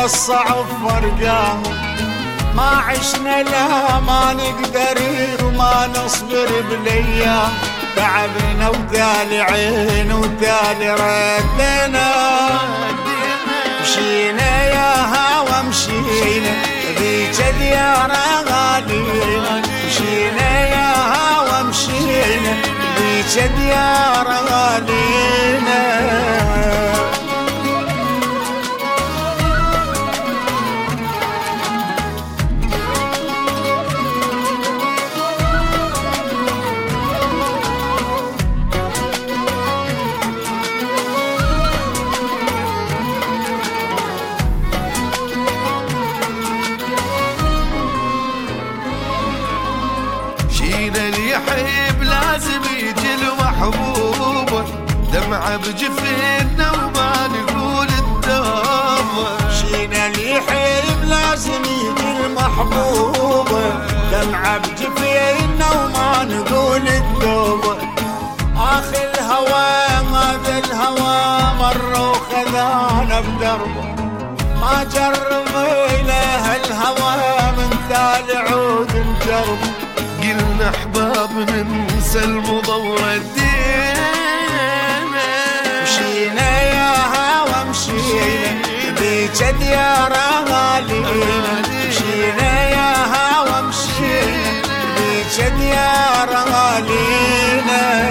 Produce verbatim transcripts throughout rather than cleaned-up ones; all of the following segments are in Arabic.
والصعب فرقاهم، ما عشنا لا ما نقدر وما نصبر بالايام، تعبنا وتالي عين وتالي ردنا، مشينا يا هوا مشينا ذيك ديار غالينا، مشينا يا هوا مشينا ذيك ديار غالينا. اللي يحب لازم يجي المحبوب، دمعة بجفيننا وما نقول التوبة. شينا اللي يحب لازم يجي المحبوب، دمعة بجفيننا وما نقول التوبة. آخ الهوى هذا الهوى مر وخذانا بدربه، ما جرب له الهوى من ثال عود نجربه. قلنا احباب ننسى المضى ردينا، مشينا يا هوا مشينا ذيك ديار غالينا، مشينا يا هوا مشينا ذيك ديار غالينا.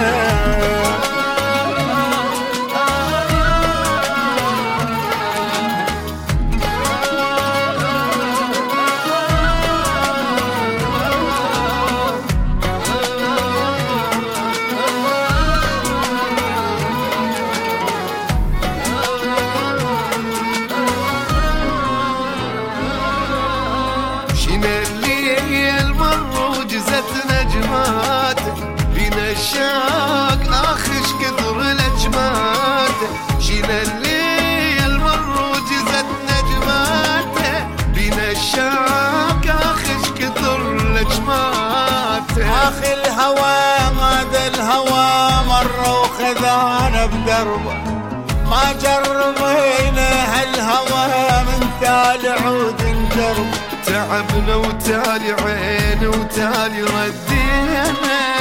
بينا الشاق آخش كثر لجماته، جينا الليل مر وجزت نجماته، بينا الشاق آخش كثر لجماته. آخ الهوى هذا الهوى مر وخذانا بدربه، ما جربينا هالهوى من تالي عود نجربه. تعبنا وتالي عين وتالي ردينا،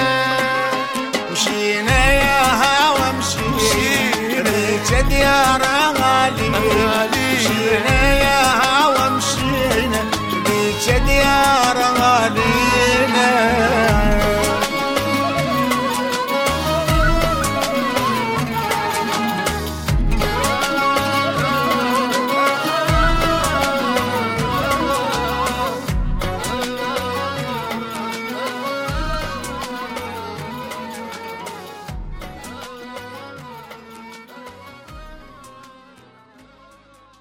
مشينا يا هوا مشينا ذيك ديار غالينا، مشينا يا هوا